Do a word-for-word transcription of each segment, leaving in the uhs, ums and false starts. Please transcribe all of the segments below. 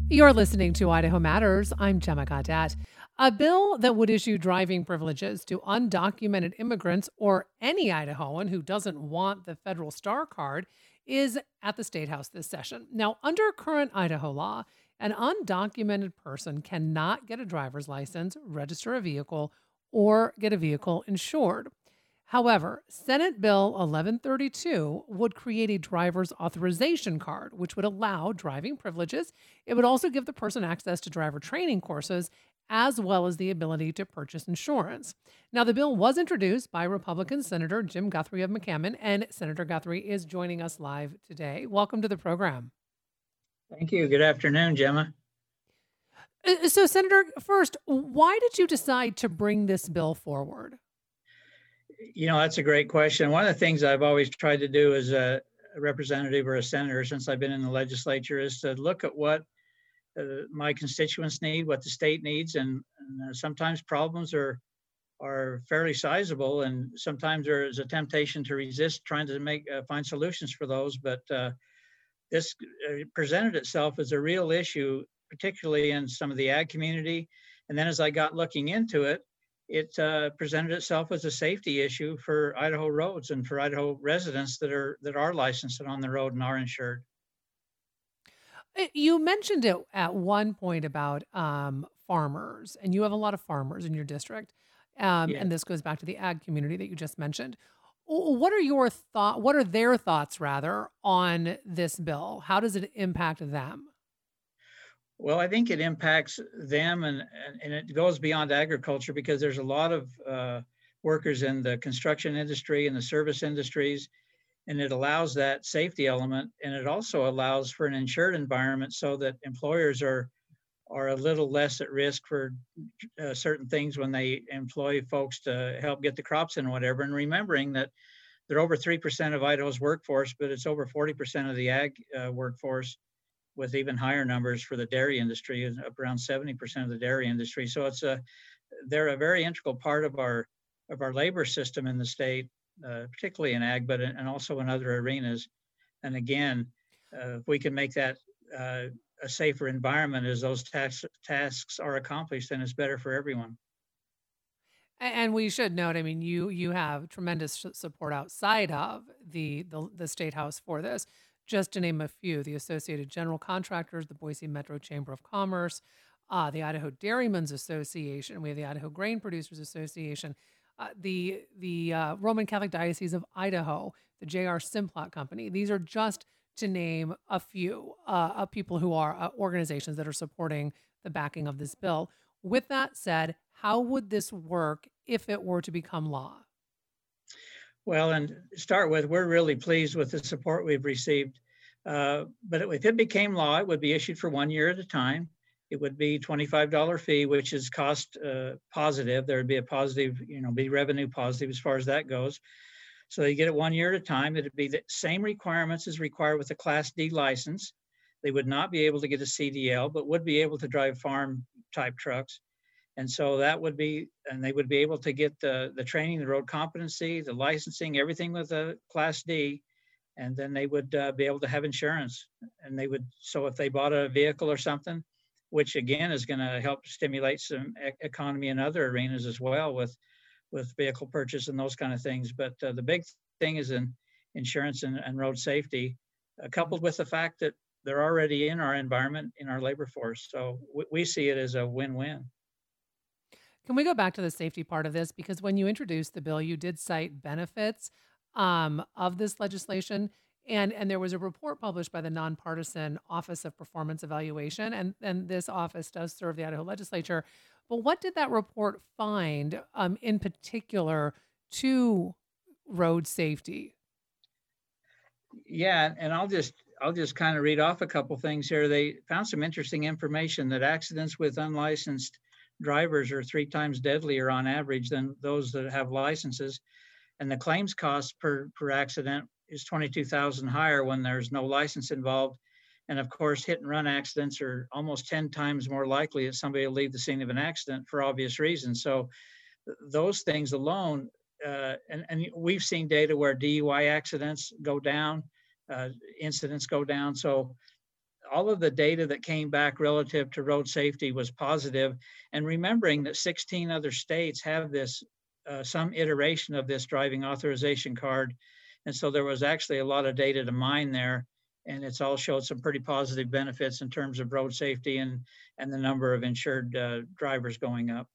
You're listening to Idaho Matters. I'm Gemma Gaudet. A bill that would issue driving privileges to undocumented immigrants or any Idahoan who doesn't want the federal STAR card is at the State House this session. Now, under current Idaho law, an undocumented person cannot get a driver's license, register a vehicle, or get a vehicle insured. However, Senate Bill eleven thirty-two would create a driver's authorization card, which would allow driving privileges. It would also give the person access to driver training courses, as well as the ability to purchase insurance. Now, the bill was introduced by Republican Senator Jim Guthrie of McCammon, and Senator Guthrie is joining us live today. Welcome to the program. Thank you. Good afternoon, Gemma. So, Senator, first, why did you decide to bring this bill forward? You know, that's a great question. One of the things I've always tried to do as a representative or a senator since I've been in the legislature is to look at what uh, my constituents need, what the state needs, and, and uh, sometimes problems are are fairly sizable, and sometimes there is a temptation to resist trying to make uh, find solutions for those. But uh, this uh, presented itself as a real issue, particularly in some of the ag community. And then as I got looking into it, it uh, presented itself as a safety issue for Idaho roads and for Idaho residents that are that are licensed and on the road and are insured. You mentioned it at one point about um, farmers, and you have a lot of farmers in your district. Um, Yeah. And this goes back to the ag community that you just mentioned. What are your thought? What are their thoughts, rather, on this bill? How does it impact them? Well, I think it impacts them, and, and it goes beyond agriculture because there's a lot of uh, workers in the construction industry and the service industries, and it allows that safety element, and it also allows for an insured environment so that employers are are a little less at risk for uh, certain things when they employ folks to help get the crops in, whatever. And remembering that they're over three percent of Idaho's workforce, but it's over forty percent of the ag uh, workforce, with even higher numbers for the dairy industry, up around seventy percent of the dairy industry. So it's a, they're a very integral part of our of our labor system in the state, uh, particularly in ag, but in, and also in other arenas. And again, uh, if we can make that uh, a safer environment as those tax, tasks are accomplished, then it's better for everyone. And we should note, I mean, you you have tremendous support outside of the, the, the State House for this. Just to name a few, the Associated General Contractors, the Boise Metro Chamber of Commerce, uh, the Idaho Dairymen's Association, we have the Idaho Grain Producers Association, uh, the the uh, Roman Catholic Diocese of Idaho, the J R Simplot Company. These are just to name a few uh, of people who are uh, organizations that are supporting the backing of this bill. With that said, how would this work if it were to become law? Well, and to start with, we're really pleased with the support we've received. Uh, but if it became law, it would be issued for one year at a time. It would be twenty-five dollars fee, which is cost uh, positive. There would be a positive, you know, be revenue positive as far as that goes. So you get it one year at a time. It'd be the same requirements as required with a Class D license. They would not be able to get a C D L, but would be able to drive farm type trucks. And so that would be, and they would be able to get the, the training, the road competency, the licensing, everything with a Class D. And then they would uh, be able to have insurance. And they would, so if they bought a vehicle or something, which again is going to help stimulate some e- economy in other arenas as well with, with vehicle purchase and those kind of things. But uh, the big thing is in insurance and, and road safety, uh, coupled with the fact that they're already in our environment, in our labor force. So we, we see it as a win-win. Can we go back to the safety part of this? Because when you introduced the bill, you did cite benefits um, of this legislation. And, and there was a report published by the Nonpartisan Office of Performance Evaluation. And, and this office does serve the Idaho legislature. But what did that report find um, in particular to road safety? Yeah, and I'll just I'll just kind of read off a couple things here. They found some interesting information that accidents with unlicensed drivers are three times deadlier on average than those that have licenses. And the claims cost per, per accident is twenty-two thousand higher when there's no license involved. And of course, hit and run accidents are almost ten times more likely that somebody will leave the scene of an accident for obvious reasons. So those things alone, uh, and, and we've seen data where D U I accidents go down, uh, incidents go down. So all of the data that came back relative to road safety was positive. And remembering that sixteen other states have this, uh, some iteration of this driving authorization card. And so there was actually a lot of data to mine there. And it's all showed some pretty positive benefits in terms of road safety and, and the number of insured uh, drivers going up.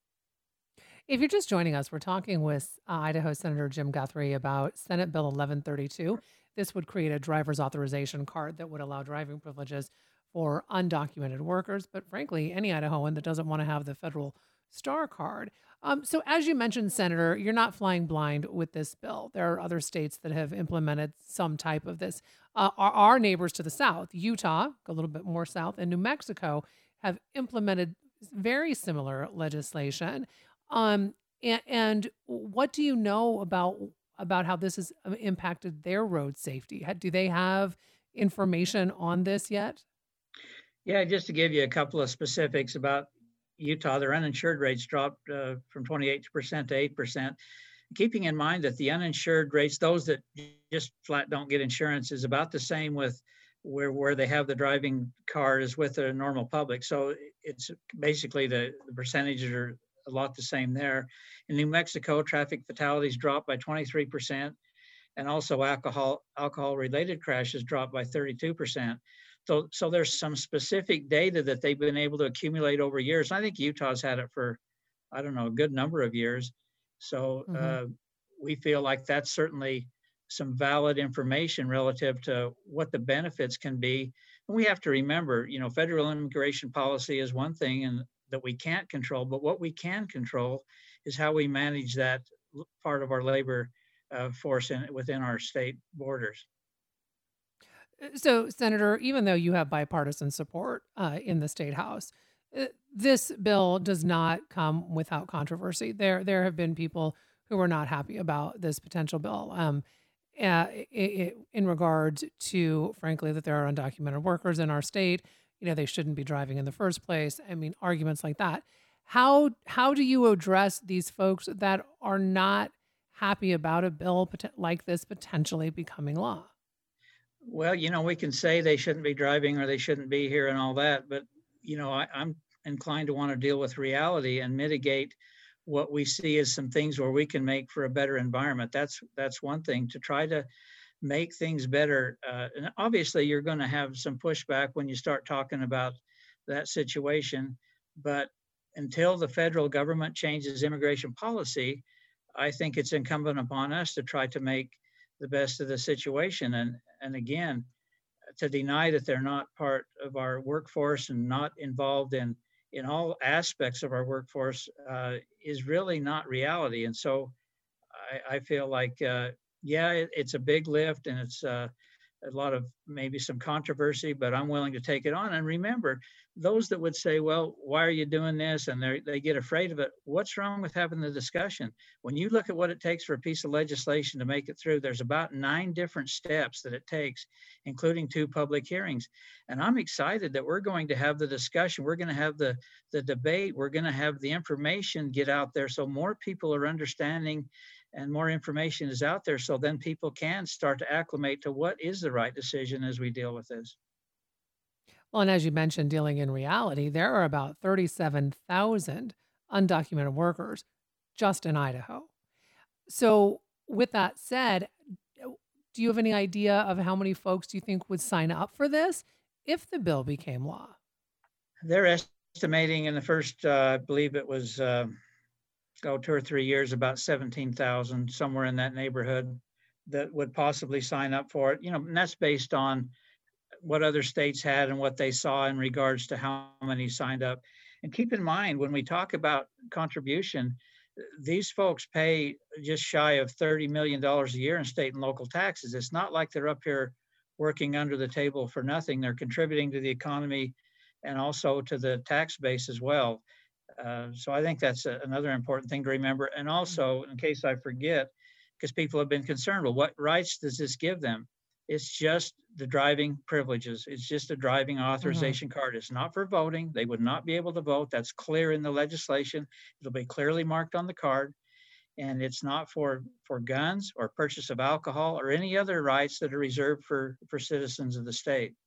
If you're just joining us, we're talking with uh, Idaho Senator Jim Guthrie about Senate Bill eleven thirty-two. This would create a driver's authorization card that would allow driving privileges for undocumented workers, but frankly, any Idahoan that doesn't want to have the federal STAR card. Um, so, as you mentioned, Senator, you're not flying blind with this bill. There are other states that have implemented some type of this. Uh, our, our neighbors to the south, Utah, a little bit more south, and New Mexico have implemented very similar legislation. Um, and, and what do you know about about how this has impacted their road safety? Do they have information on this yet? Yeah, just to give you a couple of specifics about Utah, their uninsured rates dropped uh, from twenty-eight percent to eight percent. Keeping in mind that the uninsured rates, those that just flat don't get insurance, is about the same with where, where they have the driving card as with the normal public. So it's basically the, the percentages are a lot the same there. In New Mexico, traffic fatalities dropped by twenty-three percent, and also alcohol alcohol related crashes dropped by thirty-two percent. So, so there's some specific data that they've been able to accumulate over years. I think Utah's had it for, I don't know, a good number of years. So Mm-hmm. uh, we feel like that's certainly some valid information relative to what the benefits can be. And we have to remember, you know, federal immigration policy is one thing and that we can't control, but what we can control is how we manage that part of our labor uh, force in, within our state borders. So, Senator, even though you have bipartisan support uh, in the state house, uh, this bill does not come without controversy. There, there have been people who are not happy about this potential bill. Um, uh, it, it, in regards to, frankly, that there are undocumented workers in our state, you know, they shouldn't be driving in the first place. I mean, arguments like that. How how do you address these folks that are not happy about a bill like this potentially becoming law? Well, you know, we can say they shouldn't be driving or they shouldn't be here and all that, but you know, I, I'm inclined to want to deal with reality and mitigate what we see as some things where we can make for a better environment. That's that's one thing, to try to make things better. Uh, and obviously, you're going to have some pushback when you start talking about that situation. But until the federal government changes immigration policy, I think it's incumbent upon us to try to make the best of the situation. And and again, to deny that they're not part of our workforce and not involved in in all aspects of our workforce uh, is really not reality. And so I, I feel like, uh, yeah, it, it's a big lift and it's uh, a lot of maybe some controversy, but I'm willing to take it on. And remember, those that would say, well, why are you doing this? And they they get afraid of it. What's wrong with having the discussion? When you look at what it takes for a piece of legislation to make it through, there's about nine different steps that it takes, including two public hearings. And I'm excited that we're going to have the discussion. We're going to have the, the debate. We're going to have the information get out there so more people are understanding and more information is out there, so then people can start to acclimate to what is the right decision as we deal with this. Well, and as you mentioned, dealing in reality, there are about thirty-seven thousand undocumented workers just in Idaho. So with that said, do you have any idea of how many folks do you think would sign up for this if the bill became law? They're estimating in the first, uh, I believe it was, uh, oh, two or three years, about seventeen thousand, somewhere in that neighborhood, that would possibly sign up for it. You know, and that's based on what other states had and what they saw in regards to how many signed up. And keep in mind, when we talk about contribution, these folks pay just shy of thirty million dollars a year in state and local taxes. It's not like they're up here working under the table for nothing. They're contributing to the economy and also to the tax base as well. Uh, so I think that's a, another important thing to remember. And also, in case I forget, because people have been concerned, well, what rights does this give them? It's just the driving privileges. It's just a driving authorization mm-hmm. card. It's not for voting. They would not be able to vote. That's clear in the legislation. It'll be clearly marked on the card. And it's not for, for guns or purchase of alcohol or any other rights that are reserved for, for citizens of the state.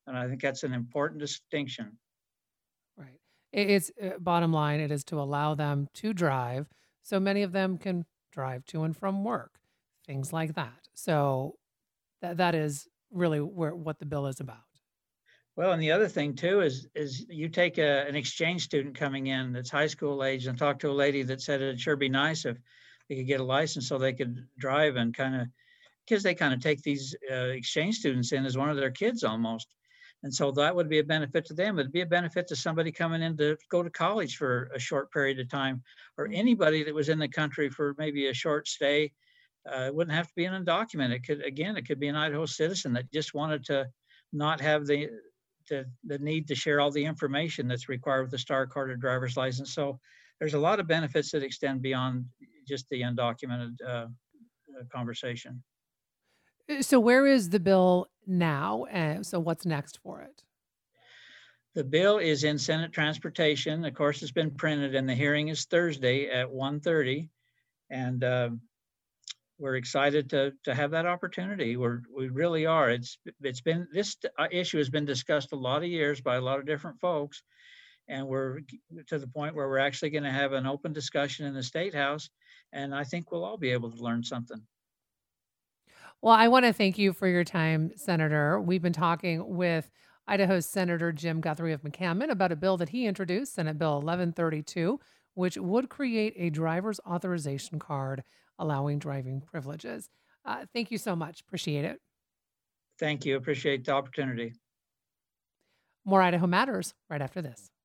And I think that's an important distinction. Right. It- It's uh, bottom line, it is to allow them to drive so many of them can drive to and from work, things like that. So that that is really where what the bill is about. Well, and the other thing too is is you take a, an exchange student coming in that's high school age and talk to a lady that said it'd sure be nice if they could get a license so they could drive and kind of because they kind of take these uh, exchange students in as one of their kids almost. And so that would be a benefit to them. It'd be a benefit to somebody coming in to go to college for a short period of time, or Mm. anybody that was in the country for maybe a short stay. Uh, it wouldn't have to be an undocumented. It could, again, it could be an Idaho citizen that just wanted to not have the the, the need to share all the information that's required with the star card or driver's license. So there's a lot of benefits that extend beyond just the undocumented uh, uh, conversation. Uh, So where is the bill now? Uh, so what's next for it? The bill is in Senate Transportation. Of course, it's been printed, and the hearing is Thursday at one thirty. And uh, we're excited to to have that opportunity. We're we really are. It's it's been this uh, issue has been discussed a lot of years by a lot of different folks, and we're to the point where we're actually going to have an open discussion in the State House, and I think we'll all be able to learn something. Well, I want to thank you for your time, Senator. We've been talking with Idaho's Senator Jim Guthrie of McCammon about a bill that he introduced, Senate Bill eleven thirty-two, which would create a driver's authorization card allowing driving privileges. Uh, thank you so much. Appreciate it. Thank you. Appreciate the opportunity. More Idaho Matters right after this.